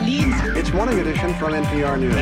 It's Morning Edition from NPR News.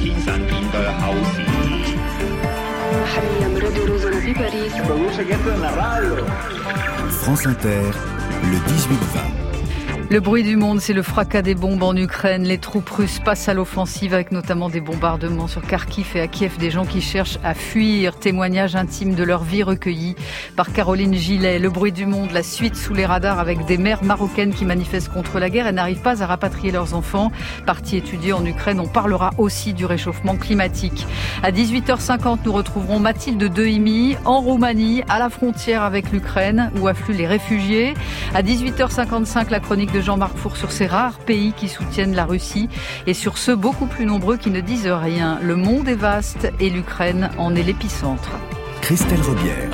50 France Inter, le 18-20. Le bruit du monde, c'est le fracas des bombes en Ukraine. Les troupes russes passent à l'offensive avec notamment des bombardements sur Kharkiv et à Kiev. Des gens qui cherchent à fuir. Témoignages intimes de leur vie recueillis par Caroline Gillet. Le bruit du monde, la suite sous les radars avec des mères marocaines qui manifestent contre la guerre et n'arrivent pas à rapatrier leurs enfants. Partis étudier en Ukraine, on parlera aussi du réchauffement climatique. À 18h50, nous retrouverons Mathilde Dehimi en Roumanie, à la frontière avec l'Ukraine, où affluent les réfugiés. À 18h55, la chronique de Jean-Marc Four sur ces rares pays qui soutiennent la Russie et sur ceux beaucoup plus nombreux qui ne disent rien. Le monde est vaste et l'Ukraine en est l'épicentre. Christelle Robière.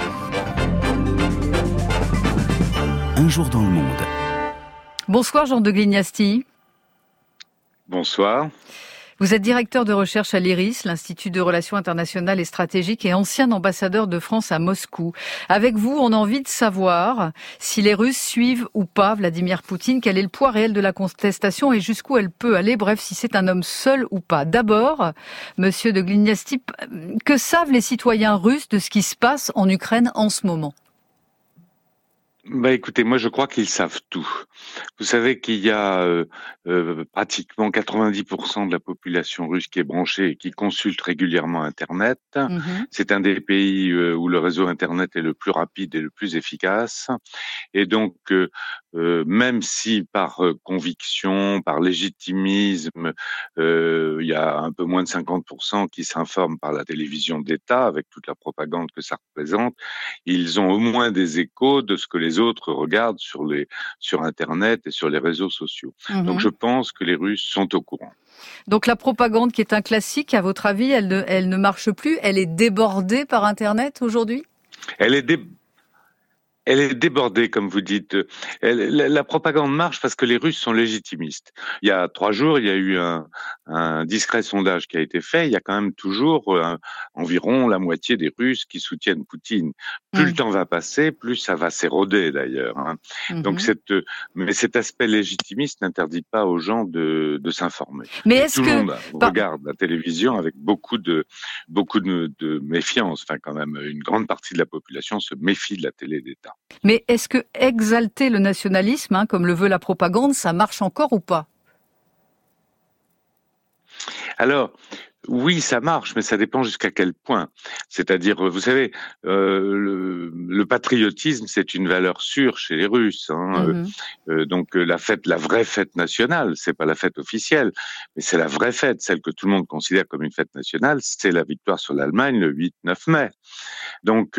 Un jour dans le monde. Bonsoir Jean de Glignasti. Bonsoir. Vous êtes directeur de recherche à l'IRIS, l'Institut de Relations Internationales et Stratégiques, et ancien ambassadeur de France à Moscou. Avec vous, on a envie de savoir si les Russes suivent ou pas Vladimir Poutine, quel est le poids réel de la contestation et jusqu'où elle peut aller, bref, si c'est un homme seul ou pas. D'abord, monsieur de Glignasti, que savent les citoyens russes de ce qui se passe en Ukraine en ce moment ? Écoutez, moi je crois qu'ils savent tout. Vous savez qu'il y a pratiquement 90% de la population russe qui est branchée et qui consulte régulièrement Internet. C'est un des pays où le réseau Internet est le plus rapide et le plus efficace. Et donc, même si par conviction, par légitimisme, il y a un peu moins de 50% qui s'informent par la télévision d'État, avec toute la propagande que ça représente, ils ont au moins des échos de ce que les autres regardent sur Internet et sur les réseaux sociaux. Donc je pense que les Russes sont au courant. Donc la propagande qui est un classique, à votre avis, elle ne marche plus? Elle est débordée par Internet aujourd'hui? Elle est débordée, comme vous dites. La propagande marche parce que les Russes sont légitimistes. Il y a 3 jours, il y a eu un discret sondage qui a été fait. Il y a quand même toujours environ la moitié des Russes qui soutiennent Poutine. Plus le temps va passer, plus ça va s'éroder d'ailleurs. Donc mais cet aspect légitimiste n'interdit pas aux gens de s'informer. Mais est-ce tout que le monde regarde la télévision avec beaucoup de méfiance. Enfin, quand même, une grande partie de la population se méfie de la télé d'État. Mais est-ce que exalter le nationalisme, comme le veut la propagande, ça marche encore ou pas? Alors, oui, ça marche, mais ça dépend jusqu'à quel point. C'est-à-dire, vous savez, le patriotisme, c'est une valeur sûre chez les Russes. Donc, la vraie fête nationale, c'est pas la fête officielle, mais c'est la vraie fête, celle que tout le monde considère comme une fête nationale, c'est la victoire sur l'Allemagne le 8-9 mai. Donc,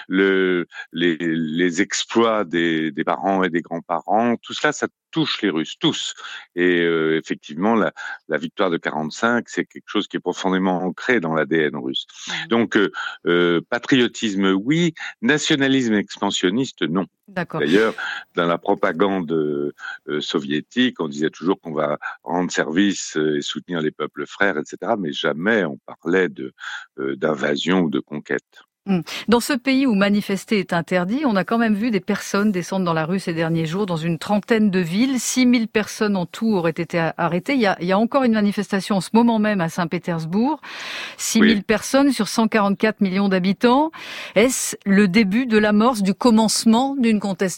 les exploits des parents et des grands-parents, tout cela, ça touche les Russes, tous. Et effectivement, la victoire de 45, c'est quelque chose qui est profondément ancré dans l'ADN russe. Donc, patriotisme, oui. Nationalisme expansionniste, non. D'accord. D'ailleurs, dans la propagande soviétique, on disait toujours qu'on va rendre service et soutenir les peuples frères, etc. Mais jamais on parlait d'invasion ou de conquête. Dans ce pays où manifester est interdit, on a quand même vu des personnes descendre dans la rue ces derniers jours, dans une trentaine de villes. 6000 personnes en tout auraient été arrêtées. Il y a encore une manifestation en ce moment même à Saint-Pétersbourg. 6000 personnes sur 144 millions d'habitants. Est-ce le début de l'amorce, du commencement d'une contestation ?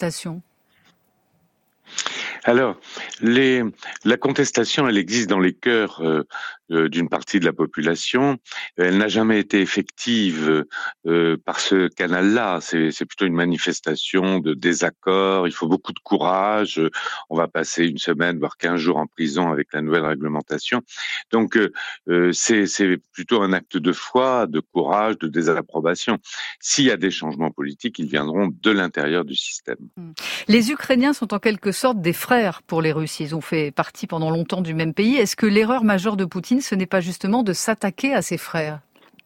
Alors, la contestation, elle existe dans les cœurs d'une partie de la population. Elle n'a jamais été effective par ce canal-là. C'est plutôt une manifestation de désaccord. Il faut beaucoup de courage. On va passer une semaine, voire 15 jours en prison avec la nouvelle réglementation. Donc, c'est plutôt un acte de foi, de courage, de désapprobation. S'il y a des changements politiques, ils viendront de l'intérieur du système. Les Ukrainiens sont en quelque sorte des frères pour les Russes. Ils ont fait partie pendant longtemps du même pays. Est-ce que l'erreur majeure de Poutine, ce n'est pas justement de s'attaquer à ses frères ?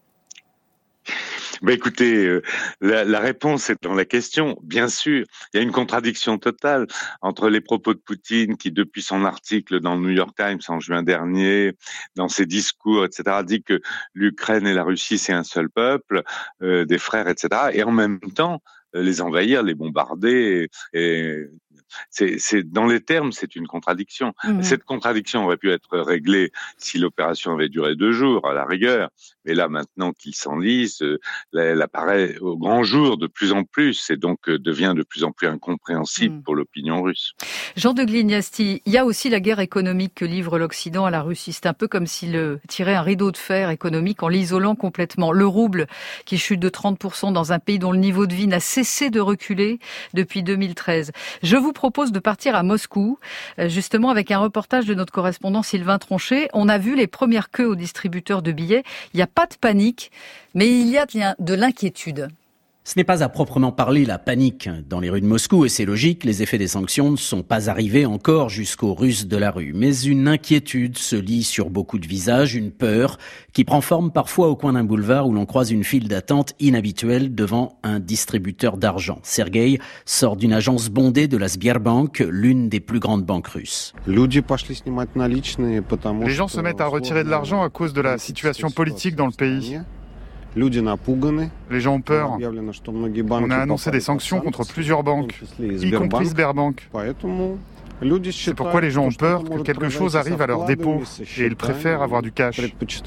Écoutez, la réponse est dans la question. Bien sûr, il y a une contradiction totale entre les propos de Poutine qui, depuis son article dans le New York Times en juin dernier, dans ses discours, etc., dit que l'Ukraine et la Russie, c'est un seul peuple, des frères, etc., et en même temps, les envahir, les bombarder et c'est dans les termes, c'est une contradiction. Cette contradiction aurait pu être réglée si l'opération avait duré 2 jours, à la rigueur. Mais là, maintenant qu'ils s'enlisent, elle apparaît au grand jour de plus en plus et donc devient de plus en plus incompréhensible pour l'opinion russe. Jean de Glignasti, il y a aussi la guerre économique que livre l'Occident à la Russie. C'est un peu comme s'il tirait un rideau de fer économique en l'isolant complètement. Le rouble qui chute de 30% dans un pays dont le niveau de vie n'a cessé de reculer depuis 2013. Je vous propose de partir à Moscou, justement avec un reportage de notre correspondant Sylvain Tronchet. On a vu les premières queues aux distributeurs de billets. Il n'y a pas de panique, mais il y a de l'inquiétude. Ce n'est pas à proprement parler la panique dans les rues de Moscou, et c'est logique, les effets des sanctions ne sont pas arrivés encore jusqu'aux Russes de la rue. Mais une inquiétude se lit sur beaucoup de visages, une peur qui prend forme parfois au coin d'un boulevard où l'on croise une file d'attente inhabituelle devant un distributeur d'argent. Sergueï sort d'une agence bondée de la Sberbank, l'une des plus grandes banques russes. Les gens se mettent à retirer de l'argent à cause de la situation politique dans le pays. Les gens ont peur. On a annoncé des sanctions contre plusieurs banques, y compris Sberbank. C'est pourquoi les gens ont peur que quelque chose arrive à leur dépôt et ils préfèrent avoir du cash.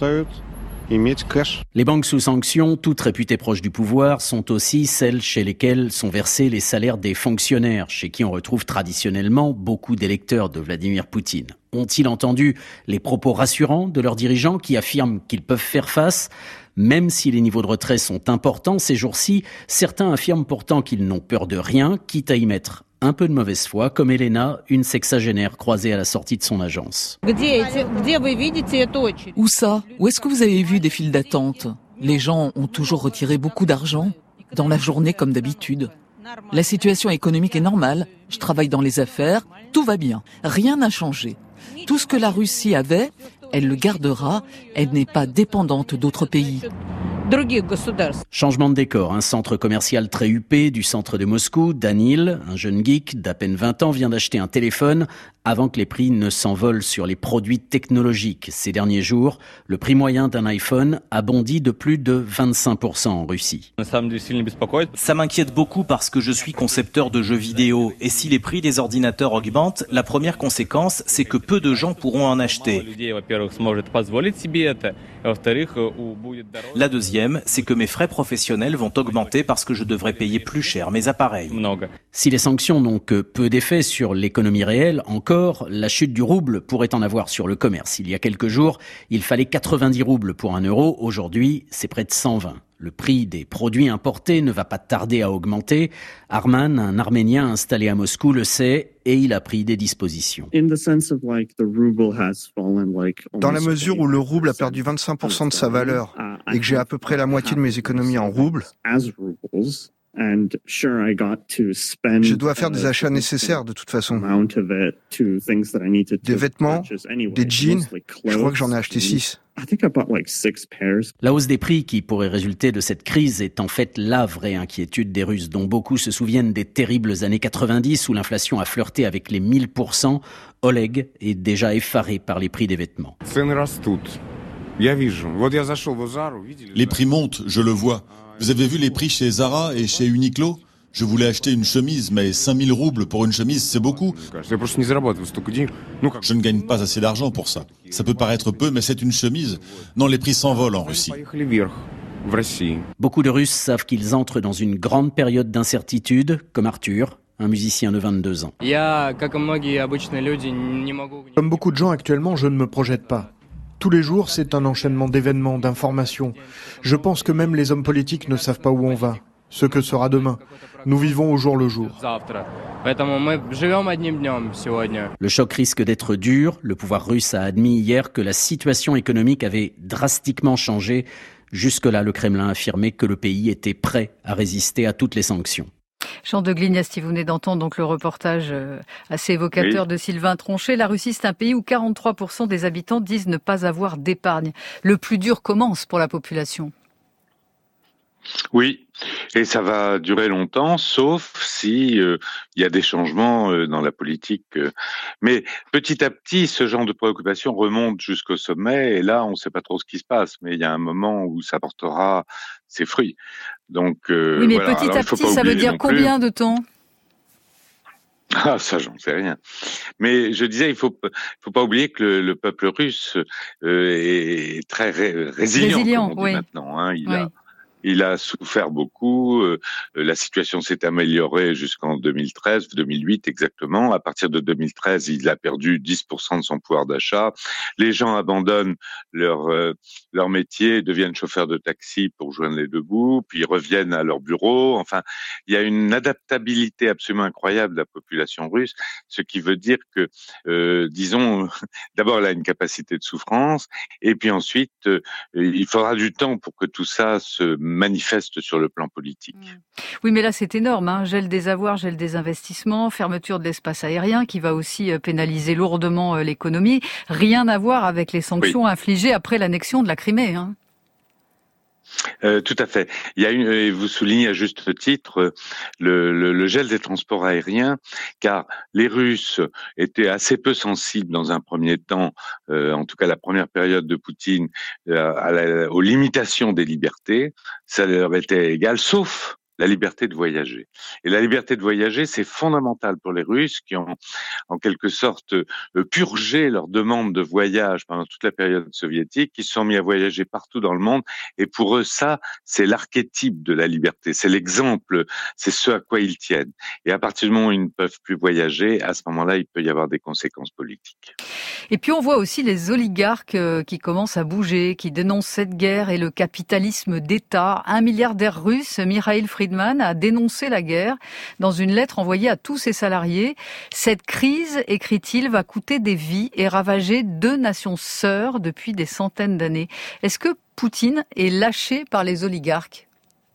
Les banques sous sanctions, toutes réputées proches du pouvoir, sont aussi celles chez lesquelles sont versés les salaires des fonctionnaires, chez qui on retrouve traditionnellement beaucoup d'électeurs de Vladimir Poutine. Ont-ils entendu les propos rassurants de leurs dirigeants qui affirment qu'ils peuvent faire face ? Même si les niveaux de retrait sont importants ces jours-ci, certains affirment pourtant qu'ils n'ont peur de rien, quitte à y mettre un peu de mauvaise foi, comme Elena, une sexagénaire croisée à la sortie de son agence. Où ça ? Où est-ce que vous avez vu des files d'attente ? Les gens ont toujours retiré beaucoup d'argent, dans la journée comme d'habitude. La situation économique est normale, je travaille dans les affaires, tout va bien, rien n'a changé. Tout ce que la Russie avait, elle le gardera, elle n'est pas dépendante d'autres pays. Changement de décor, un centre commercial très huppé du centre de Moscou. Danil, un jeune geek d'à peine 20 ans, vient d'acheter un téléphone avant que les prix ne s'envolent sur les produits technologiques. Ces derniers jours, le prix moyen d'un iPhone a bondi de plus de 25% en Russie. Ça m'inquiète beaucoup parce que je suis concepteur de jeux vidéo et si les prix des ordinateurs augmentent, la première conséquence, c'est que peu de gens pourront en acheter. La deuxième, c'est que mes frais professionnels vont augmenter parce que je devrais payer plus cher mes appareils. Si les sanctions n'ont que peu d'effet sur l'économie réelle, encore, la chute du rouble pourrait en avoir sur le commerce. Il y a quelques jours, il fallait 90 roubles pour 1 euro. Aujourd'hui, c'est près de 120. Le prix des produits importés ne va pas tarder à augmenter. Arman, un Arménien installé à Moscou, le sait et il a pris des dispositions. Dans la mesure où le rouble a perdu 25% de sa valeur et que j'ai à peu près la moitié de mes économies en roubles, je dois faire des achats nécessaires de toute façon. Des vêtements, des jeans, je crois que j'en ai acheté 6. La hausse des prix qui pourrait résulter de cette crise est en fait la vraie inquiétude des Russes, dont beaucoup se souviennent des terribles années 90 où l'inflation a flirté avec les 1000%. Oleg est déjà effaré par les prix des vêtements. Les prix montent, je le vois. Vous avez vu les prix chez Zara et chez Uniqlo ? Je voulais acheter une chemise, mais 5000 roubles pour une chemise, c'est beaucoup. Je ne gagne pas assez d'argent pour ça. Ça peut paraître peu, mais c'est une chemise. Non, les prix s'envolent en Russie. Beaucoup de Russes savent qu'ils entrent dans une grande période d'incertitude, comme Arthur, un musicien de 22 ans. Comme beaucoup de gens actuellement, je ne me projette pas. Tous les jours, c'est un enchaînement d'événements, d'informations. Je pense que même les hommes politiques ne savent pas où on va, ce que sera demain. Nous vivons au jour le jour. Le choc risque d'être dur. Le pouvoir russe a admis hier que la situation économique avait drastiquement changé. Jusque-là, le Kremlin affirmait que le pays était prêt à résister à toutes les sanctions. Jean de Glignasti, vous venez d'entendre donc le reportage assez évocateur de Sylvain Tronchet. La Russie, c'est un pays où 43% des habitants disent ne pas avoir d'épargne. Le plus dur commence pour la population. Oui, et ça va durer longtemps, sauf si il y a des changements dans la politique. Mais petit à petit, ce genre de préoccupation remonte jusqu'au sommet, et là, on ne sait pas trop ce qui se passe, mais il y a un moment où ça portera ses fruits. Donc, oui, mais voilà. Petit à petit, ça veut dire combien de temps ? Ah, ça, j'en sais rien. Mais je disais, il faut pas oublier que le peuple russe est très résilient, comme on dit maintenant. Hein. Il a souffert beaucoup. La situation s'est améliorée jusqu'en 2013, 2008 exactement. À partir de 2013, il a perdu 10% de son pouvoir d'achat. Les gens abandonnent leur métier, deviennent chauffeurs de taxi pour joindre les deux bouts, puis reviennent à leur bureau. Enfin, il y a une adaptabilité absolument incroyable de la population russe, ce qui veut dire que, disons, d'abord, elle a une capacité de souffrance, et puis ensuite, il faudra du temps pour que tout ça se manifeste sur le plan politique. Oui, mais là, c'est énorme. Hein. Gel des avoirs, gel des investissements, fermeture de l'espace aérien qui va aussi pénaliser lourdement l'économie. Rien à voir avec les sanctions infligées après l'annexion de la Crimée. Hein. Tout à fait. Il y a et vous soulignez à juste titre le gel des transports aériens, car les Russes étaient assez peu sensibles dans un premier temps, en tout cas la première période de Poutine, aux limitations des libertés. Ça leur était égal, sauf la liberté de voyager. Et la liberté de voyager, c'est fondamental pour les Russes qui ont, en quelque sorte, purgé leur demande de voyage pendant toute la période soviétique, qui se sont mis à voyager partout dans le monde. Et pour eux, ça, c'est l'archétype de la liberté. C'est l'exemple, c'est ce à quoi ils tiennent. Et à partir du moment où ils ne peuvent plus voyager, à ce moment-là, il peut y avoir des conséquences politiques. Et puis on voit aussi les oligarques qui commencent à bouger, qui dénoncent cette guerre et le capitalisme d'État. Un milliardaire russe, Mikhail Friedman, a dénoncé la guerre dans une lettre envoyée à tous ses salariés. Cette crise, écrit-il, va coûter des vies et ravager 2 nations sœurs depuis des centaines d'années. Est-ce que Poutine est lâché par les oligarques ?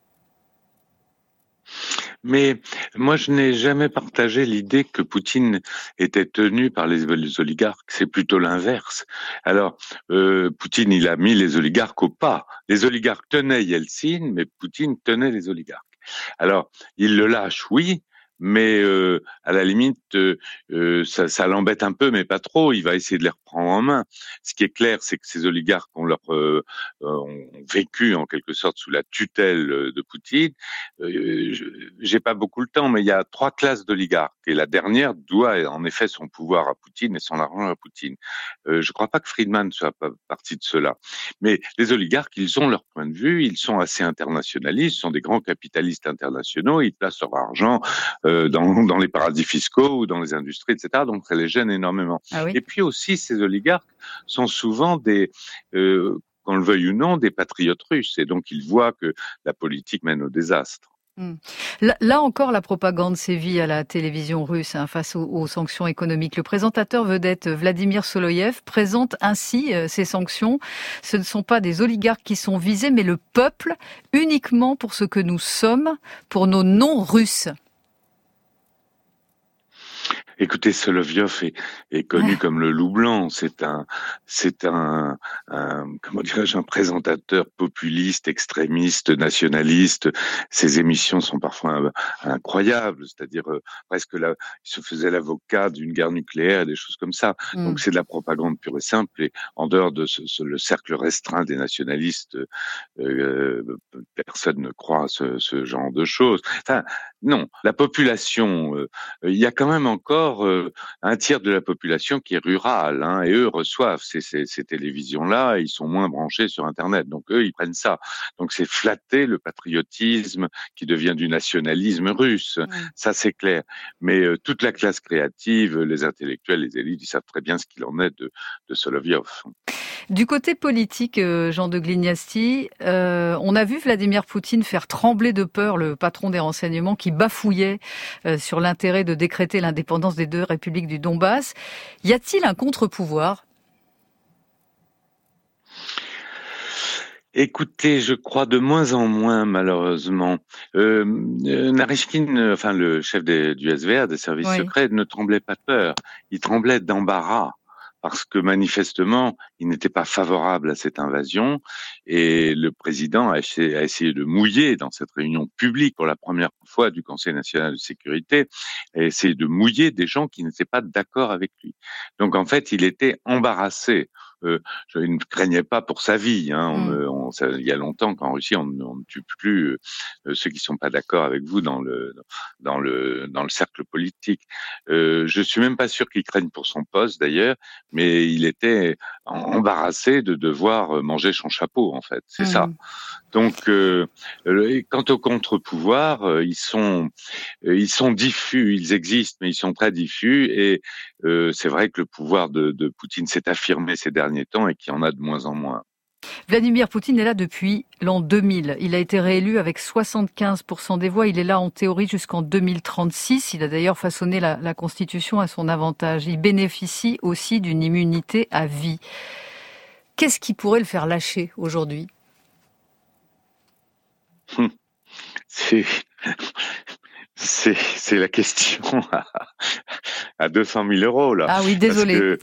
Mais moi, je n'ai jamais partagé l'idée que Poutine était tenu par les oligarques. C'est plutôt l'inverse. Alors, Poutine, il a mis les oligarques au pas. Les oligarques tenaient Yeltsin, mais Poutine tenait les oligarques. Alors, il le lâche, oui, mais à la limite, ça l'embête un peu, mais pas trop. Il va essayer de les reprendre en main. Ce qui est clair, c'est que ces oligarques ont vécu en quelque sorte sous la tutelle de Poutine. J'ai pas beaucoup le temps, mais il y a 3 classes d'oligarques, et la dernière doit en effet son pouvoir à Poutine et son argent à Poutine. Je crois pas que Friedman soit partie de cela, mais les oligarques, ils ont leur point de vue, ils sont assez internationalistes, sont des grands capitalistes internationaux, ils placent leur argent dans les paradis fiscaux ou dans les industries, etc. Donc ça les gêne énormément. Ah oui. Et puis aussi, ces oligarques sont souvent qu'on le veuille ou non, des patriotes russes. Et donc ils voient que la politique mène au désastre. Là encore, la propagande sévit à la télévision russe face aux sanctions économiques. Le présentateur vedette Vladimir Soloyev présente ainsi ces sanctions. Ce ne sont pas des oligarques qui sont visés, mais le peuple, uniquement pour ce que nous sommes, pour nos non-russes. Écoutez, Solovyov est connu comme le loup blanc. C'est un comment dirais-je, un présentateur populiste, extrémiste, nationaliste. Ses émissions sont parfois incroyables. C'est-à-dire presque il se faisait l'avocat d'une guerre nucléaire, des choses comme ça. Donc c'est de la propagande pure et simple. Et en dehors de le cercle restreint des nationalistes, personne ne croit à ce genre de choses. Enfin, non, la population, il y a quand même encore un tiers de la population qui est rurale, hein, et eux reçoivent ces télévisions-là, et ils sont moins branchés sur Internet, donc eux ils prennent ça. Donc c'est flatter le patriotisme qui devient du nationalisme russe, ça c'est clair. Mais toute la classe créative, les intellectuels, les élites, ils savent très bien ce qu'il en est de Solovyov. Du côté politique, Jean de Glignasti, on a vu Vladimir Poutine faire trembler de peur le patron des renseignements qui bafouillait sur l'intérêt de décréter l'indépendance des 2 républiques du Donbass. Y a-t-il un contre-pouvoir ? Écoutez, je crois de moins en moins, malheureusement. Naryshkin, enfin le chef du SVR, des services secrets, ne tremblait pas de peur. Il tremblait d'embarras, parce que manifestement, il n'était pas favorable à cette invasion, Et le président a essayé de mouiller dans cette réunion publique pour la première fois du Conseil national de sécurité, a essayé de mouiller des gens qui n'étaient pas d'accord avec lui. Donc en fait, il était embarrassé. Il ne craignait pas pour sa vie. Il y a longtemps qu'en Russie, on ne tue plus ceux qui sont pas d'accord avec vous dans le cercle politique. Je suis même pas sûr qu'il craigne pour son poste d'ailleurs, mais il était embarrassé de devoir manger son chapeau en fait. C'est ça. Donc, quant aux contre-pouvoirs, ils sont diffus, ils existent, mais ils sont très diffus. Et c'est vrai que le pouvoir de Poutine s'est affirmé ces derniers temps et qu'il y en a de moins en moins. Vladimir Poutine est là depuis l'an 2000. Il a été réélu avec 75% des voix. Il est là en théorie jusqu'en 2036. Il a d'ailleurs façonné la Constitution à son avantage. Il bénéficie aussi d'une immunité à vie. Qu'est-ce qui pourrait le faire lâcher aujourd'hui ? C'est la question à 200 000 euros, là. Ah oui, désolé.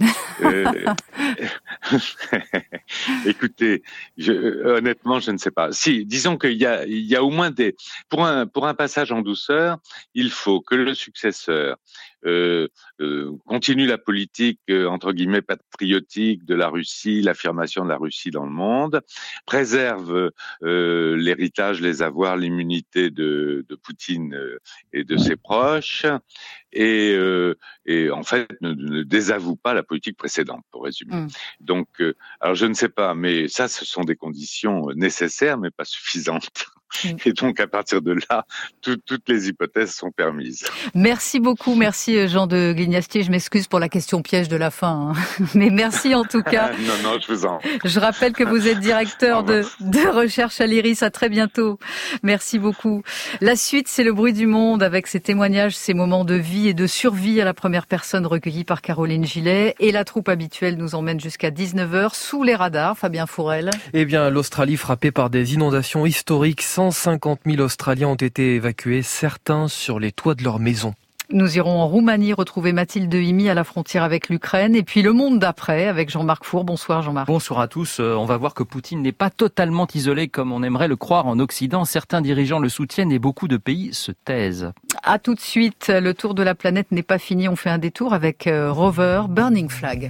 Écoutez, honnêtement, je ne sais pas. Si, disons qu'il y a au moins pour un passage en douceur, il faut que le successeur continue la politique entre guillemets patriotique de la Russie, l'affirmation de la Russie dans le monde, préserve l'héritage, les avoirs, l'immunité de Poutine et de ses proches, et en fait ne désavoue pas la politique précédente, pour résumer. Donc, alors je ne sais pas, mais ça, ce sont des conditions nécessaires, mais pas suffisantes. Et donc, à partir de là, toutes les hypothèses sont permises. Merci beaucoup. Merci, Jean de Guignastier. Je m'excuse pour la question piège de la fin. Mais merci en tout cas. Non, je vous en. Je rappelle que vous êtes directeur de recherche à l'IRIS. À très bientôt. Merci beaucoup. La suite, c'est le bruit du monde avec ces témoignages, ces moments de vie et de survie à la première personne recueillis par Caroline Gillet. Et la troupe habituelle nous emmène jusqu'à 19h sous les radars. Fabien Fourel. Eh bien, l'Australie frappée par des inondations historiques. 150 000 Australiens ont été évacués, certains sur les toits de leur maison. Nous irons en Roumanie retrouver Mathilde Dehimi à la frontière avec l'Ukraine. Et puis le monde d'après avec Jean-Marc Four. Bonsoir Jean-Marc. Bonsoir à tous. On va voir que Poutine n'est pas totalement isolé comme on aimerait le croire en Occident. Certains dirigeants le soutiennent et beaucoup de pays se taisent. À tout de suite. Le tour de la planète n'est pas fini. On fait un détour avec Rover, Burning Flag.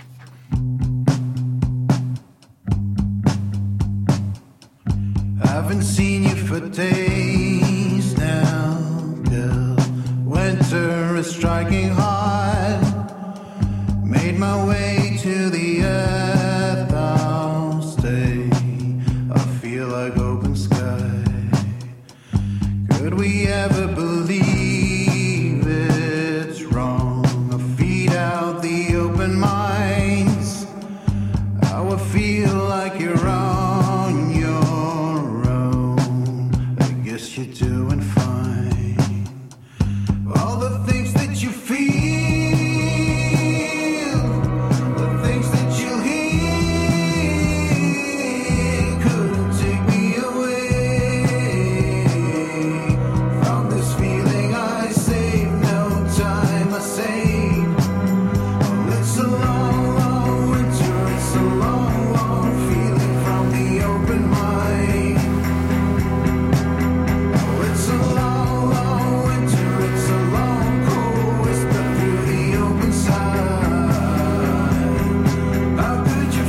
Haven't seen you for days now, girl. Winter is striking hard. Made my way to the earth, I'll stay. I feel like open sky. Could we ever believe it's wrong? I feed out the open minds. I would feel like you're wrong. You're doing fine. All the things that you feel, the things that you hear, couldn't take me away from this feeling I saved. No time I saved. Oh, it's a long, long winter. It's a long, long feeling from the open mind. It's a long, long winter, it's a long, cold whisper through the open side. How could you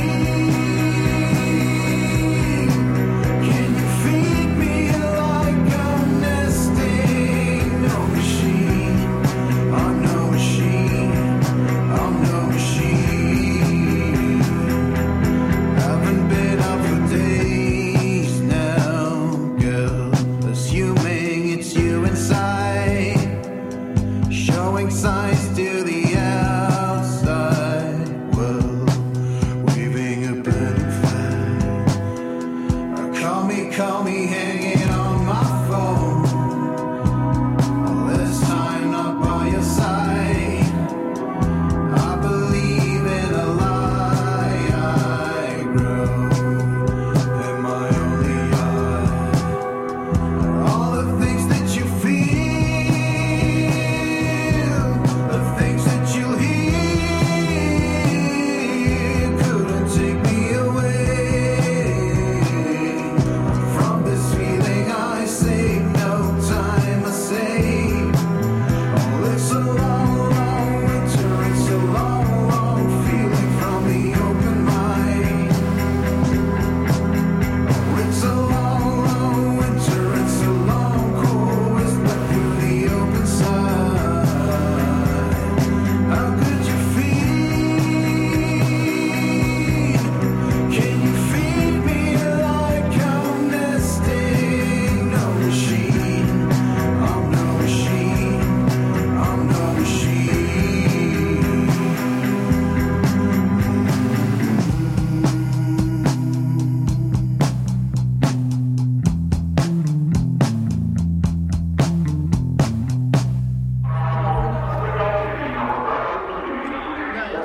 feel? Can you feed me like I'm nesting? No machine, I'm no machine, I'm no machine. Haven't been up for days now, girl. Assuming it's you inside, showing signs to the outside world, waving a burning flag. Call me hanging on my phone. All this time not by your side. I believe in a lie I grow in my only eye. All the things that you feel,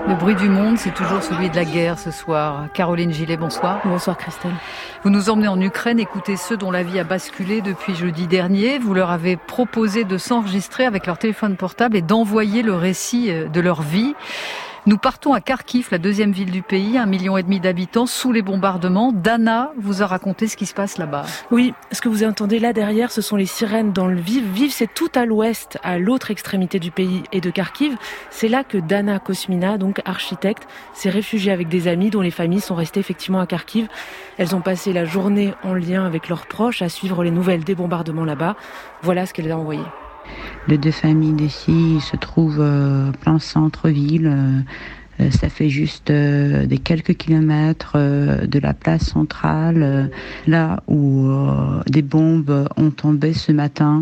Le bruit du monde, c'est toujours celui de la guerre ce soir. Caroline Gillet, bonsoir. Bonsoir Christelle. Vous nous emmenez en Ukraine, écoutez ceux dont la vie a basculé depuis jeudi dernier. Vous leur avez proposé de s'enregistrer avec leur téléphone portable et d'envoyer le récit de leur vie. Nous partons à Kharkiv, la deuxième ville du pays, 1,5 million d'habitants, sous les bombardements. Dana vous a raconté ce qui se passe là-bas. Oui, ce que vous entendez là derrière, ce sont les sirènes dans le Lviv. Lviv, c'est tout à l'ouest, à l'autre extrémité du pays et de Kharkiv. C'est là que Dana Kosmina, donc architecte, s'est réfugiée avec des amis dont les familles sont restées effectivement à Kharkiv. Elles ont passé la journée en lien avec leurs proches à suivre les nouvelles des bombardements là-bas. Voilà ce qu'elle a envoyé. Les deux familles d'ici se trouvent plein centre-ville. Ça fait juste des quelques kilomètres de la place centrale, là où des bombes ont tombé ce matin.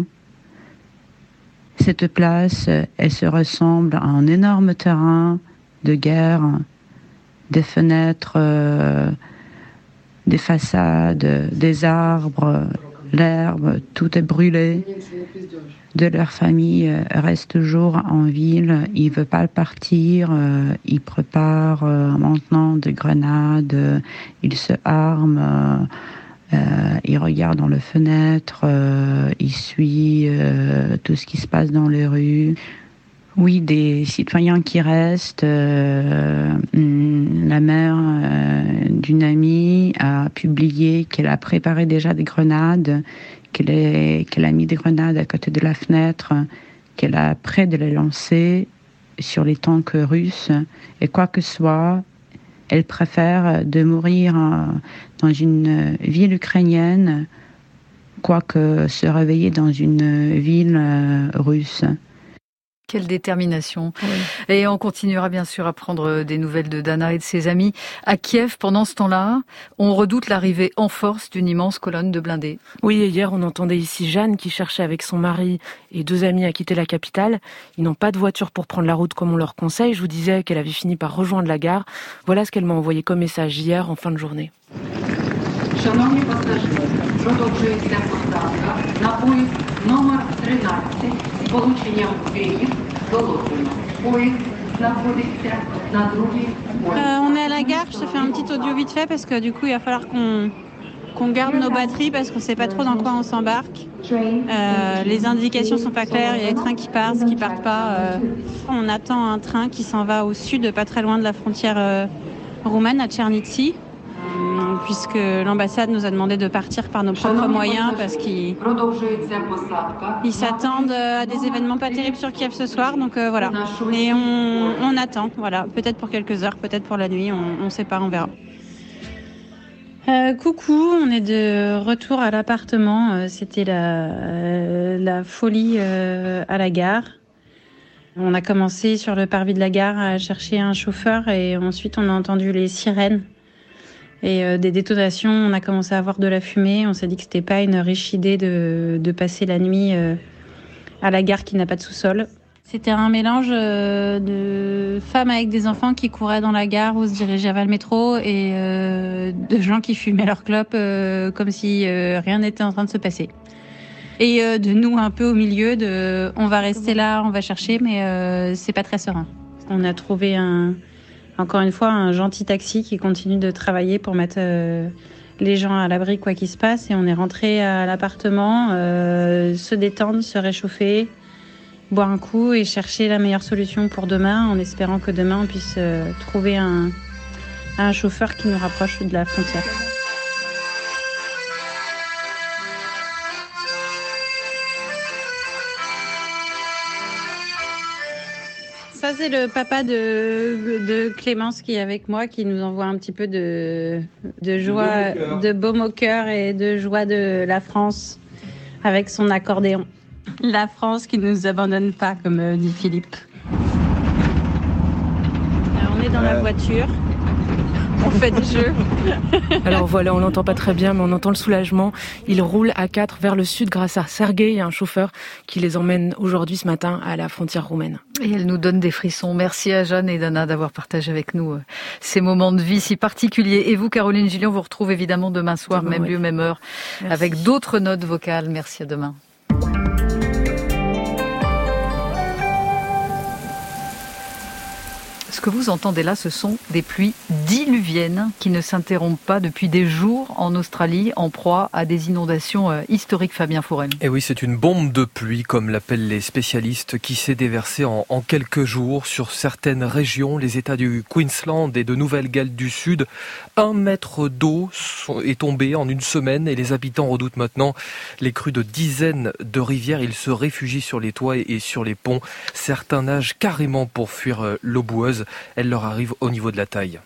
Cette place, elle se ressemble à un énorme terrain de guerre, des fenêtres, des façades, des arbres, l'herbe, tout est brûlé. De leur famille reste toujours en ville, ils ne veulent pas partir, ils préparent maintenant des grenades, ils se arment, ils regardent dans les fenêtres, ils suivent tout ce qui se passe dans les rues. Oui, des citoyens qui restent. La mère d'une amie a publié qu'elle a préparé déjà des grenades, qu'elle a mis des grenades à côté de la fenêtre, qu'elle a prêt de les lancer sur les tanks russes. Et quoi que ce soit, elle préfère de mourir dans une ville ukrainienne, quoique se réveiller dans une ville russe. Quelle détermination. Oui. Et on continuera bien sûr à prendre des nouvelles de Dana et de ses amis. À Kiev, pendant ce temps-là, on redoute l'arrivée en force d'une immense colonne de blindés. Oui, et hier on entendait ici Jeanne qui cherchait avec son mari et 2 amis à quitter la capitale. Ils n'ont pas de voiture pour prendre la route comme on leur conseille. Je vous disais qu'elle avait fini par rejoindre la gare. Voilà ce qu'elle m'a envoyé comme message hier en fin de journée. Шановні пасажири, продовжується посадка на поїзд номер 13 з полученням Київ до Лондона. Поїзд знаходиться на другій поїзді. On est à la gare, je te fais un petit audio vite fait parce que du coup il va falloir qu'on garde nos batteries parce qu'on ne sait pas trop dans quoi on s'embarque. Les indications sont pas claires, il y a des trains qui partent, qui partent pas. On attend un train qui s'en va au sud, pas très loin de la frontière roumaine à Tchernitsy. Puisque l'ambassade nous a demandé de partir par nos propres moyens parce qu'ils s'attendent à des événements pas terribles sur Kiev ce soir, donc voilà. Et on attend, voilà, peut-être pour quelques heures, peut-être pour la nuit, on ne sait pas, on verra. Coucou, on est de retour à l'appartement, c'était la folie à la gare. On a commencé sur le parvis de la gare à chercher un chauffeur et ensuite on a entendu les sirènes. Et des détonations, on a commencé à avoir de la fumée. On s'est dit que c'était pas une riche idée de passer la nuit à la gare qui n'a pas de sous-sol. C'était un mélange de femmes avec des enfants qui couraient dans la gare ou se dirigeaient vers le métro et de gens qui fumaient leurs clopes comme si rien n'était en train de se passer. Et de nous un peu au milieu de on va rester là, on va chercher, mais c'est pas très serein. On a trouvé encore une fois, un gentil taxi qui continue de travailler pour mettre les gens à l'abri quoi qu'il se passe. Et on est rentré à l'appartement, se détendre, se réchauffer, boire un coup et chercher la meilleure solution pour demain, en espérant que demain on puisse trouver un chauffeur qui nous rapproche de la frontière. Ça, c'est le papa de Clémence qui est avec moi, qui nous envoie un petit peu de joie, de baume au cœur et de joie de la France avec son accordéon. La France qui ne nous abandonne pas, comme dit Philippe. Alors, on est dans la voiture. On fait des jeux. Alors voilà, on l'entend pas très bien, mais on entend le soulagement. Ils roulent à 4 vers le sud grâce à Sergueï, un chauffeur qui les emmène aujourd'hui, ce matin, à la frontière roumaine. Et elle nous donne des frissons. Merci à Jeanne et Dana d'avoir partagé avec nous ces moments de vie si particuliers. Et vous, Caroline Gillian, vous retrouve évidemment demain soir, même lieu, même heure, avec d'autres notes vocales. Merci, à demain. Ce que vous entendez là, ce sont des pluies diluviennes qui ne s'interrompent pas depuis des jours en Australie, en proie à des inondations historiques, Fabien Fourel. Et oui, c'est une bombe de pluie, comme l'appellent les spécialistes, qui s'est déversée en quelques jours sur certaines régions, les États du Queensland et de Nouvelle-Galles du Sud. 1 mètre d'eau est tombé en une semaine et les habitants redoutent maintenant les crues de dizaines de rivières. Ils se réfugient sur les toits et sur les ponts. Certains nagent carrément pour fuir l'eau boueuse. Elle leur arrive au niveau de la taille.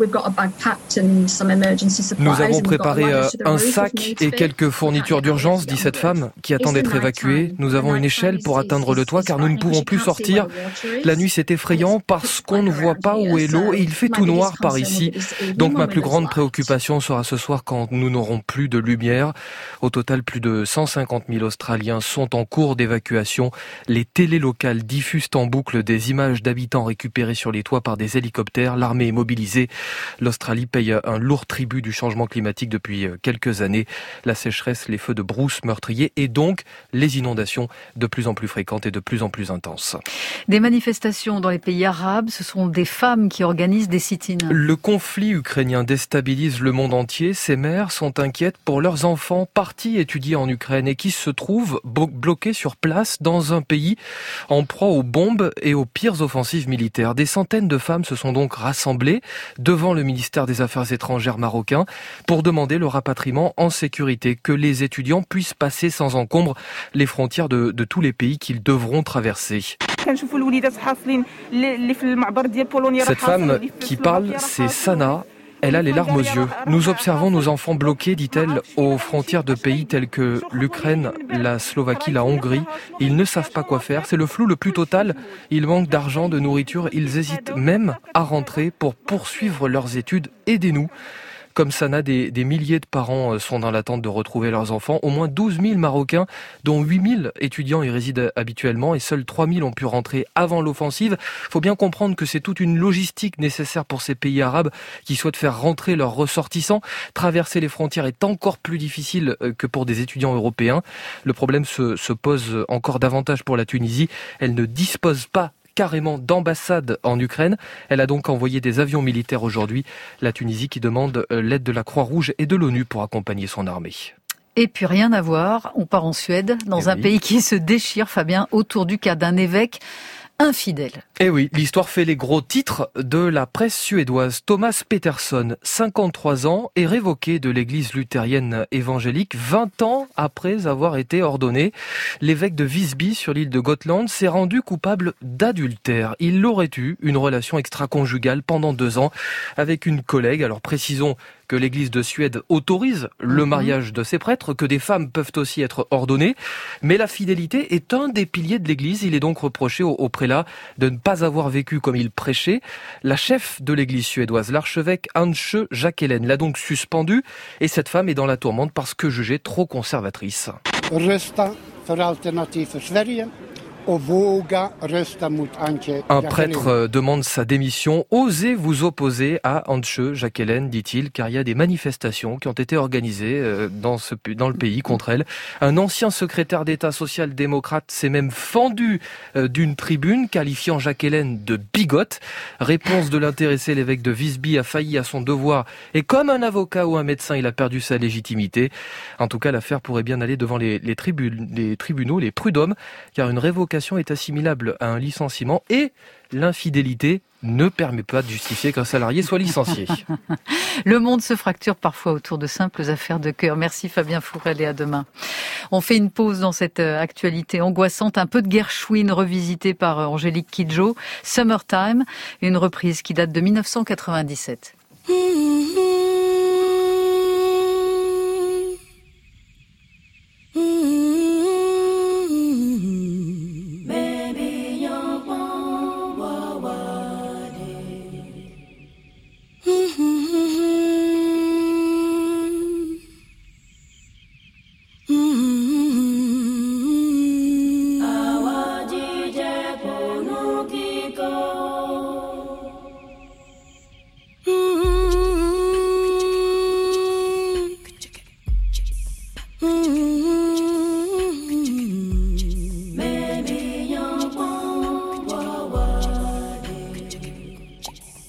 Nous avons préparé un sac et quelques fournitures d'urgence, dit cette femme, qui attend d'être évacuée. Nous avons une échelle pour atteindre le toit car nous ne pouvons plus sortir. La nuit, c'est effrayant parce qu'on ne voit pas où est l'eau et il fait tout noir par ici. Donc ma plus grande préoccupation sera ce soir quand nous n'aurons plus de lumière. Au total, plus de 150 000 Australiens sont en cours d'évacuation. Les télés locales diffusent en boucle des images d'habitants récupérés sur les toits par des hélicoptères. L'armée est mobilisée. L'Australie paye un lourd tribut du changement climatique depuis quelques années. La sécheresse, les feux de brousse meurtriers et donc les inondations de plus en plus fréquentes et de plus en plus intenses. Des manifestations dans les pays arabes, ce sont des femmes qui organisent des sit-ins. Le conflit ukrainien déstabilise le monde entier. Ces mères sont inquiètes pour leurs enfants partis étudier en Ukraine et qui se trouvent bloqués sur place dans un pays en proie aux bombes et aux pires offensives militaires. Des centaines de femmes se sont donc rassemblées devant le ministère des Affaires étrangères marocain pour demander le rapatriement en sécurité, que les étudiants puissent passer sans encombre les frontières de tous les pays qu'ils devront traverser. Cette femme qui parle, c'est Sana. Elle a les larmes aux yeux. Nous observons nos enfants bloqués, dit-elle, aux frontières de pays tels que l'Ukraine, la Slovaquie, la Hongrie. Ils ne savent pas quoi faire. C'est le flou le plus total. Ils manquent d'argent, de nourriture. Ils hésitent même à rentrer pour poursuivre leurs études. Aidez-nous. Comme Sana, des milliers de parents sont dans l'attente de retrouver leurs enfants. Au moins 12 000 Marocains, dont 8 000 étudiants y résident habituellement et seuls 3 000 ont pu rentrer avant l'offensive. Il faut bien comprendre que c'est toute une logistique nécessaire pour ces pays arabes qui souhaitent faire rentrer leurs ressortissants. Traverser les frontières est encore plus difficile que pour des étudiants européens. Le problème se pose encore davantage pour la Tunisie. Elle ne dispose pas carrément d'ambassade en Ukraine. Elle a donc envoyé des avions militaires aujourd'hui. La Tunisie qui demande l'aide de la Croix-Rouge et de l'ONU pour accompagner son armée. Et puis rien à voir, on part en Suède, dans un pays qui se déchire, Fabien, autour du cas d'un évêque infidèle. Eh oui, l'histoire fait les gros titres de la presse suédoise. Thomas Peterson, 53 ans, est révoqué de l'église luthérienne évangélique 20 ans après avoir été ordonné. L'évêque de Visby, sur l'île de Gotland, s'est rendu coupable d'adultère. Il aurait eu une relation extra-conjugale pendant 2 ans avec une collègue. Alors précisons que l'église de Suède autorise le mariage de ses prêtres, que des femmes peuvent aussi être ordonnées. Mais la fidélité est un des piliers de l'église. Il est donc reproché au prélat de ne pas avoir vécu comme il prêchait. La chef de l'église suédoise, l'archevêque Anche Jacquelen, l'a donc suspendu. Et cette femme est dans la tourmente parce que jugée trop conservatrice. Rösta för Alternativ för Sverige. Un prêtre demande sa démission. Osez vous opposer à Anche Jacquelen, dit-il, car il y a des manifestations qui ont été organisées dans le pays contre elle. Un ancien secrétaire d'État social-démocrate s'est même fendu d'une tribune, qualifiant Jacquelen de bigote. Réponse de l'intéressé, l'évêque de Visby a failli à son devoir et comme un avocat ou un médecin, il a perdu sa légitimité. En tout cas, l'affaire pourrait bien aller devant les tribunaux, les prud'hommes, car une révocation est assimilable à un licenciement et l'infidélité ne permet pas de justifier qu'un salarié soit licencié. Le monde se fracture parfois autour de simples affaires de cœur. Merci Fabien Fourel et à demain. On fait une pause dans cette actualité angoissante, un peu de Gershwin revisité par Angélique Kidjo, Summertime, une reprise qui date de 1997. Mm-hmm.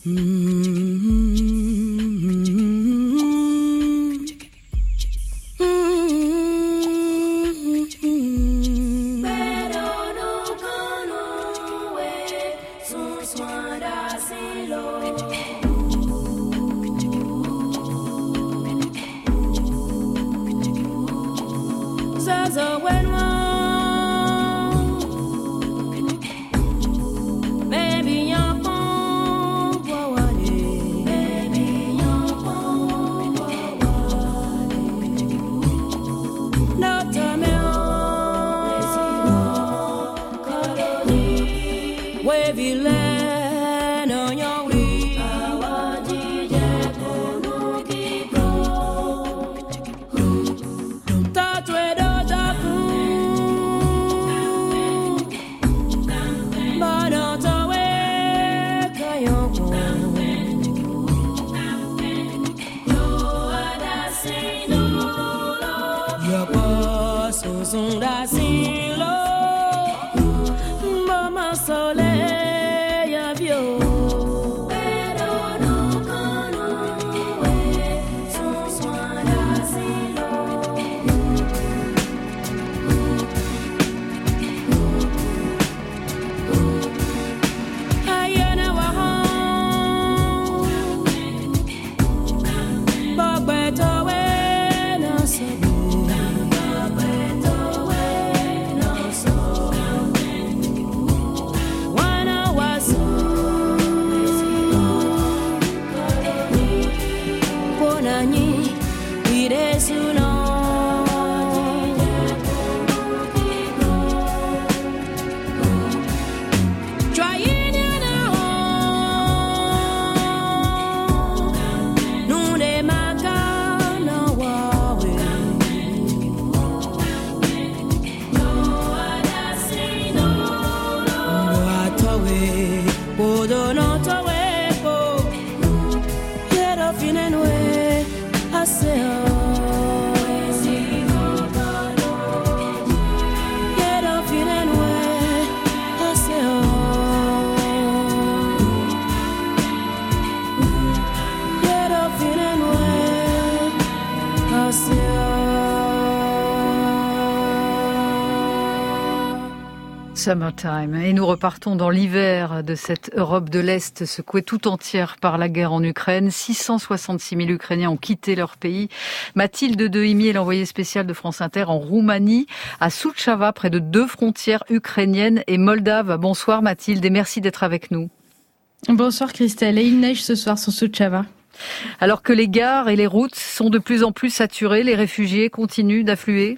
Summertime. Et nous repartons dans l'hiver de cette Europe de l'Est secouée tout entière par la guerre en Ukraine. 666 000 Ukrainiens ont quitté leur pays. Mathilde Dehimi est l'envoyée spéciale de France Inter en Roumanie, à Suceava, près de 2 frontières ukrainiennes et moldaves. Bonsoir Mathilde et merci d'être avec nous. Bonsoir Christelle. Et il neige ce soir sur Suceava. Alors que les gares et les routes sont de plus en plus saturées, les réfugiés continuent d'affluer.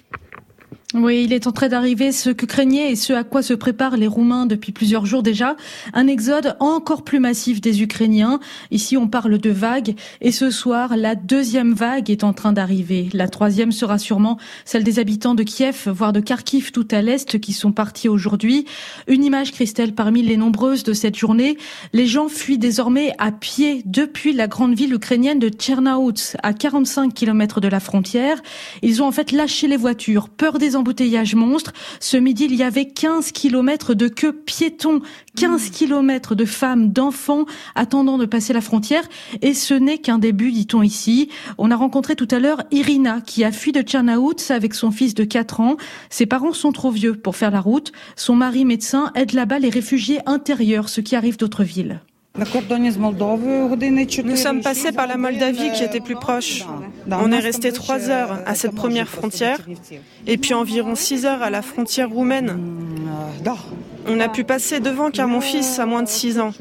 Oui, il est en train d'arriver ce que craignaient et ce à quoi se préparent les Roumains depuis plusieurs jours déjà. Un exode encore plus massif des Ukrainiens. Ici, on parle de vagues. Et ce soir, la 2e vague est en train d'arriver. La 3e sera sûrement celle des habitants de Kiev, voire de Kharkiv tout à l'est, qui sont partis aujourd'hui. Une image, Christelle, parmi les nombreuses de cette journée. Les gens fuient désormais à pied depuis la grande ville ukrainienne de Tchernaoutz, à 45 km de la frontière. Ils ont en fait lâché les voitures, peur des embouteillages monstres. Ce midi, il y avait 15 km de queue piétons, 15 km de femmes, d'enfants attendant de passer la frontière. Et ce n'est qu'un début, dit-on ici. On a rencontré tout à l'heure Irina, qui a fui de Tchernaoutz avec son fils de 4 ans. Ses parents sont trop vieux pour faire la route. Son mari, médecin, aide là-bas les réfugiés intérieurs, ceux qui arrivent d'autres villes. Nous sommes passés par la Moldavie qui était plus proche. On est resté 3 heures à cette première frontière et puis environ 6 heures à la frontière roumaine. On a pu passer devant car mon fils a moins de 6 ans.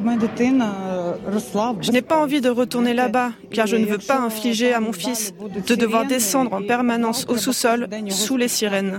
Je n'ai pas envie de retourner là-bas car je ne veux pas infliger à mon fils de devoir descendre en permanence au sous-sol sous les sirènes.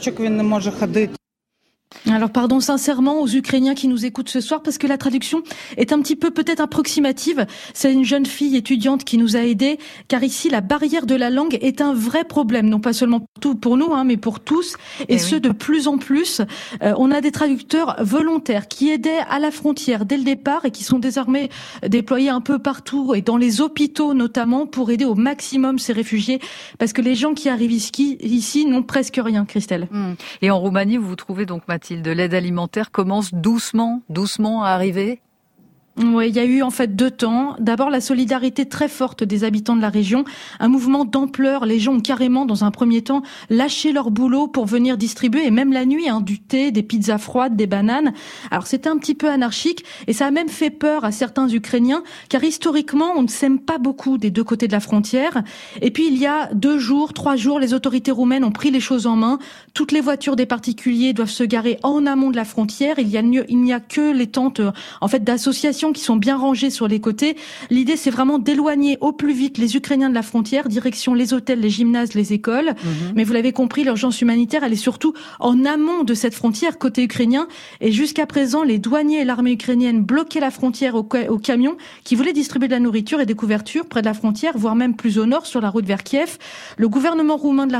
Alors pardon sincèrement aux Ukrainiens qui nous écoutent ce soir parce que la traduction est un petit peu peut-être approximative. C'est une jeune fille étudiante qui nous a aidés car ici la barrière de la langue est un vrai problème, non pas seulement pour nous mais pour tous et ce de plus en plus. On a des traducteurs volontaires qui aidaient à la frontière dès le départ et qui sont désormais déployés un peu partout et dans les hôpitaux notamment pour aider au maximum ces réfugiés parce que les gens qui arrivent ici n'ont presque rien, Christelle. Et en Roumanie, vous vous trouvez donc Mathilde, l'aide alimentaire commence doucement à arriver ? Oui, il y a eu en fait 2 temps. D'abord, la solidarité très forte des habitants de la région, un mouvement d'ampleur. Les gens ont carrément, dans un premier temps, lâché leur boulot pour venir distribuer, et même la nuit, du thé, des pizzas froides, des bananes. Alors c'était un petit peu anarchique, et ça a même fait peur à certains Ukrainiens, car historiquement, on ne s'aime pas beaucoup des 2 côtés de la frontière. Et puis il y a 2 jours, 3 jours, les autorités roumaines ont pris les choses en main. Toutes les voitures des particuliers doivent se garer en amont de la frontière. Il n'y a que les tentes, d'associations qui sont bien rangées sur les côtés. L'idée, c'est vraiment d'éloigner au plus vite les Ukrainiens de la frontière, direction les hôtels, les gymnases, les écoles. Mais vous l'avez compris, l'urgence humanitaire, elle est surtout en amont de cette frontière, côté ukrainien. Et jusqu'à présent, les douaniers et l'armée ukrainienne bloquaient la frontière aux camions qui voulaient distribuer de la nourriture et des couvertures près de la frontière, voire même plus au nord, sur la route vers Kiev. Le gouverneur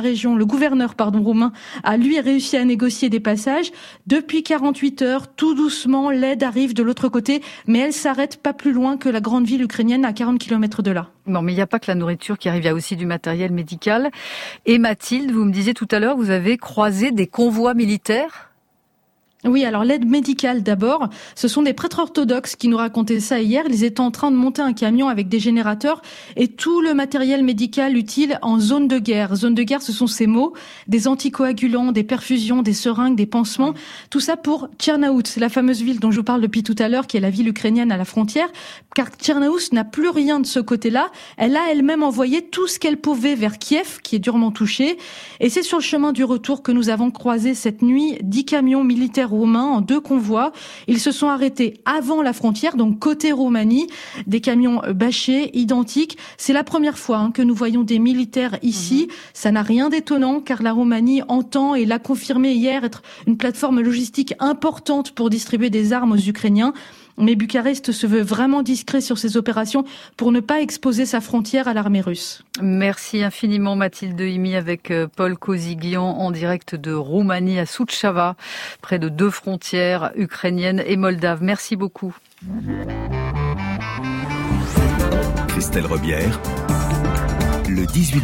roumain, a lui réussi à négocier des passages. Depuis 48 heures, tout doucement, l'aide arrive de l'autre côté, mais elle s'arrête pas plus loin que la grande ville ukrainienne à 40 km de là. Bon, mais il n'y a pas que la nourriture qui arrive, il y a aussi du matériel médical. Et Mathilde, vous me disiez tout à l'heure, vous avez croisé des convois militaires ? Oui, alors l'aide médicale d'abord, ce sont des prêtres orthodoxes qui nous racontaient ça hier. Ils étaient en train de monter un camion avec des générateurs et tout le matériel médical utile en zone de guerre. Zone de guerre, ce sont ces mots, des anticoagulants, des perfusions, des seringues, des pansements, tout ça pour Tchernaout. C'est la fameuse ville dont je vous parle depuis tout à l'heure, qui est la ville ukrainienne à la frontière, car Tchernaout n'a plus rien de ce côté-là. Elle a elle-même envoyé tout ce qu'elle pouvait vers Kiev, qui est durement touché. Et c'est sur le chemin du retour que nous avons croisé cette nuit 10 camions militaires roumains en 2 convois. Ils se sont arrêtés avant la frontière, donc côté Roumanie, des camions bâchés, identiques. C'est la première fois que nous voyons des militaires ici. Ça n'a rien d'étonnant, car la Roumanie entend et l'a confirmé hier être une plateforme logistique importante pour distribuer des armes aux Ukrainiens. Mais Bucarest se veut vraiment discret sur ces opérations pour ne pas exposer sa frontière à l'armée russe. Merci infiniment Mathilde Dehimi avec Paul Kozigian en direct de Roumanie à Suceava, près de 2 frontières ukrainiennes et moldaves. Merci beaucoup. Christelle Rebière, le 18-20.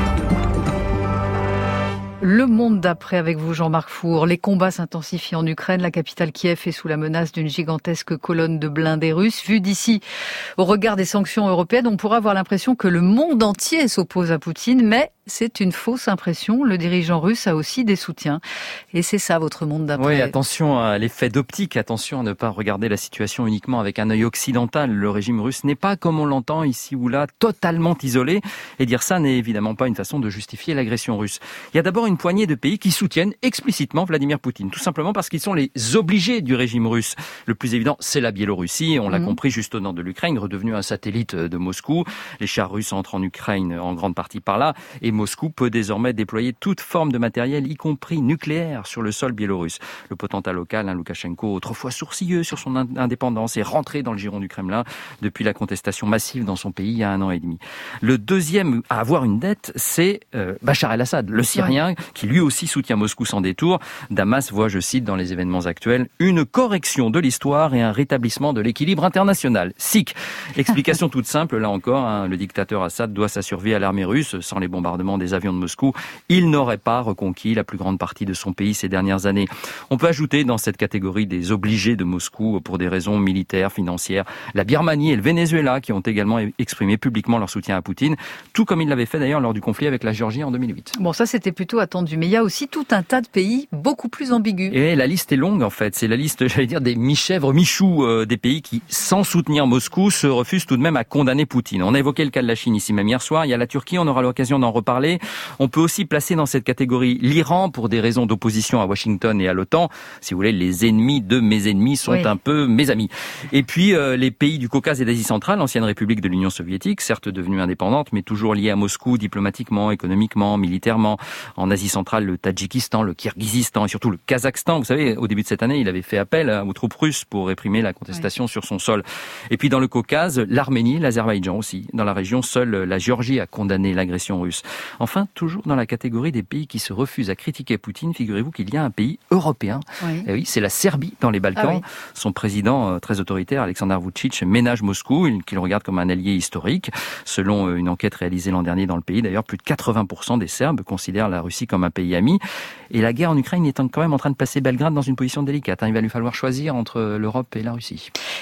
Le monde d'après avec vous, Jean-Marc Four. Les combats s'intensifient en Ukraine. La capitale Kiev est sous la menace d'une gigantesque colonne de blindés russes. Vu d'ici, au regard des sanctions européennes, on pourrait avoir l'impression que le monde entier s'oppose à Poutine, mais c'est une fausse impression. Le dirigeant russe a aussi des soutiens. Et c'est ça, votre monde d'après. Oui, attention à l'effet d'optique. Attention à ne pas regarder la situation uniquement avec un œil occidental. Le régime russe n'est pas, comme on l'entend ici ou là, totalement isolé. Et dire ça n'est évidemment pas une façon de justifier l'agression russe. Il y a d'abord une poignée de pays qui soutiennent explicitement Vladimir Poutine. Tout simplement parce qu'ils sont les obligés du régime russe. Le plus évident, c'est la Biélorussie. On l'a compris, juste au nord de l'Ukraine, redevenu un satellite de Moscou. Les chars russes entrent en Ukraine en grande partie par là. Et Moscou peut désormais déployer toute forme de matériel, y compris nucléaire, sur le sol biélorusse. Le potentat local, Loukachenko, autrefois sourcilleux sur son indépendance, est rentré dans le giron du Kremlin depuis la contestation massive dans son pays il y a 1 an et demi. Le deuxième à avoir une dette, c'est Bachar el-Assad, le Syrien, qui lui aussi soutient Moscou sans détour. Damas voit, je cite, dans les événements actuels, une correction de l'histoire et un rétablissement de l'équilibre international. SIC. Explication toute simple, là encore, le dictateur Assad doit sa survie à l'armée russe. Sans les bombardements des avions de Moscou, il n'aurait pas reconquis la plus grande partie de son pays ces dernières années. On peut ajouter dans cette catégorie des obligés de Moscou pour des raisons militaires, financières, la Birmanie et le Venezuela qui ont également exprimé publiquement leur soutien à Poutine, tout comme ils l'avaient fait d'ailleurs lors du conflit avec la Géorgie en 2008. Bon, ça c'était plutôt attendu, mais il y a aussi tout un tas de pays beaucoup plus ambigus. Et la liste est longue en fait, c'est la liste, j'allais dire, des mi-chèvres, mi-choux des pays qui, sans soutenir Moscou, se refusent tout de même à condamner Poutine. On a évoqué le cas de la Chine ici même hier soir, il y a la Turquie, on aura l'occasion d'en reparler. On peut aussi placer dans cette catégorie l'Iran pour des raisons d'opposition à Washington et à l'OTAN. Si vous voulez, les ennemis de mes ennemis sont un peu mes amis. Et puis les pays du Caucase et d'Asie centrale, ancienne république de l'Union soviétique, certes devenue indépendante, mais toujours liée à Moscou diplomatiquement, économiquement, militairement. En Asie centrale, le Tadjikistan, le Kirghizistan et surtout le Kazakhstan. Vous savez, au début de cette année, il avait fait appel aux troupes russes pour réprimer la contestation sur son sol. Et puis dans le Caucase, l'Arménie, l'Azerbaïdjan aussi. Dans la région, seule la Géorgie a condamné l'agression russe. Enfin, toujours dans la catégorie des pays qui se refusent à critiquer Poutine, figurez-vous qu'il y a un pays européen. Et oui, c'est la Serbie dans les Balkans. Son président très autoritaire, Aleksandar Vučić, ménage Moscou, qu'il regarde comme un allié historique. Selon une enquête réalisée l'an dernier dans le pays, d'ailleurs, plus de 80% des Serbes considèrent la Russie comme un pays ami. Et la guerre en Ukraine est quand même en train de placer Belgrade dans une position délicate. Il va lui falloir choisir entre l'Europe et la Russie.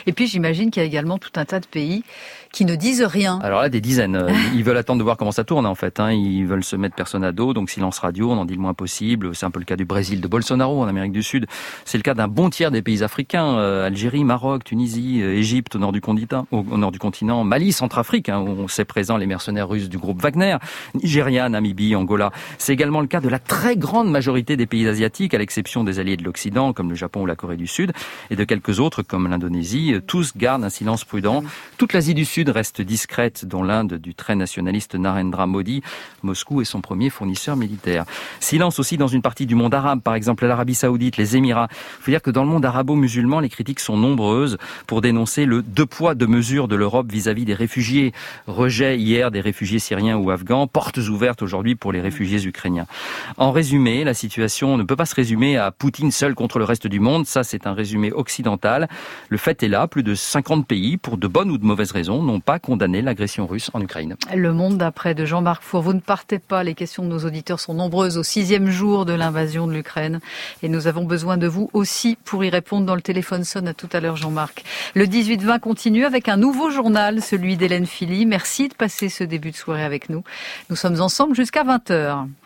Et puis j'imagine qu'il y a également tout un tas de pays qui ne disent rien. Alors là, des dizaines. Ils veulent attendre de voir comment ça tourne en fait. Ils veulent se mettre personne à dos, donc silence radio, on en dit le moins possible. C'est un peu le cas du Brésil, de Bolsonaro en Amérique du Sud. C'est le cas d'un bon tiers des pays africains, Algérie, Maroc, Tunisie, Égypte au nord du continent, Mali, Centrafrique, où c'est présent les mercenaires russes du groupe Wagner, Nigeria, Namibie, Angola. C'est également le cas de la très grande majorité des pays asiatiques, à l'exception des alliés de l'Occident, comme le Japon ou la Corée du Sud, et de quelques autres, comme l'Indonésie. Tous gardent un silence prudent. Toute l'Asie du Sud reste discrète, dont l'Inde du très nationaliste Narendra Modi. Moscou est son premier fournisseur militaire. Silence aussi dans une partie du monde arabe, par exemple l'Arabie Saoudite, les Émirats. Il faut dire que dans le monde arabo-musulman, les critiques sont nombreuses pour dénoncer le deux poids, deux mesures de l'Europe vis-à-vis des réfugiés. Rejet hier des réfugiés syriens ou afghans, portes ouvertes aujourd'hui pour les réfugiés ukrainiens. En résumé, la situation ne peut pas se résumer à Poutine seul contre le reste du monde. Ça, c'est un résumé occidental. Le fait est là, plus de 50 pays, pour de bonnes ou de mauvaises raisons, n'ont pas condamné l'agression russe en Ukraine. Le Monde d'après de Jean-Marc Four. Vous ne partez pas, les questions de nos auditeurs sont nombreuses au 6e jour de l'invasion de l'Ukraine et nous avons besoin de vous aussi pour y répondre. Dans le téléphone sonne. À tout à l'heure, Jean-Marc. Le 18-20 continue avec un nouveau journal, celui d'Hélène Philly. Merci de passer ce début de soirée avec nous. Nous sommes ensemble jusqu'à 20h.